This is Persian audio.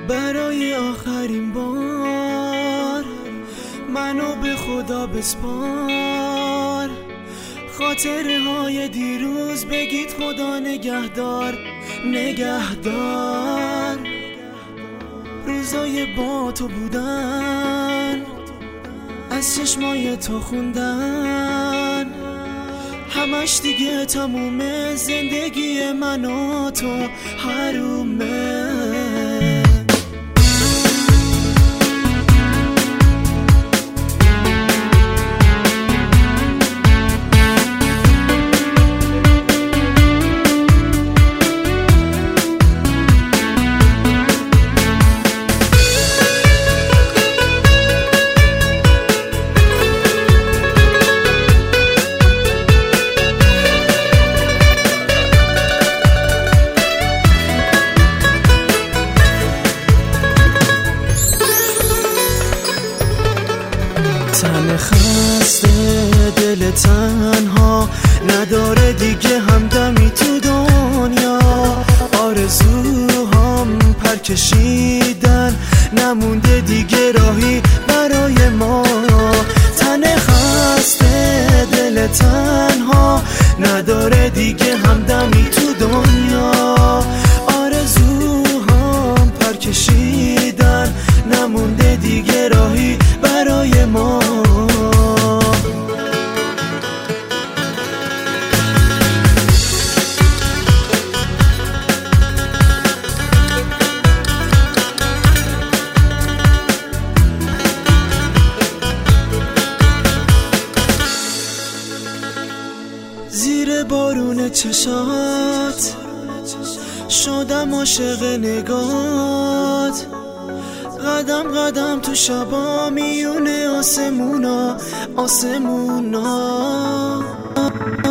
برای آخرین بار منو به خدا بسپار. خاطره های دیروز بگید خدا نگهدار نگهدار. روزای با تو بودن، از چشمای تو خوندن، همش دیگه تمومه. زندگی من و تو حرومه. تن خسته دل تنها نداره دیگه همدمی تو دنیا. آرزوهام پر کشیدن، نمونده دیگه راهی برای ما. تن خسته دل تنها نداره دیگه همدمی تو دنیا. آرزوهام پر کشیدن، نمونده دیگه راهی برای ما. زیر بارون چشات شدم عاشق نگات. قدم قدم تو شبا میونه آسمونا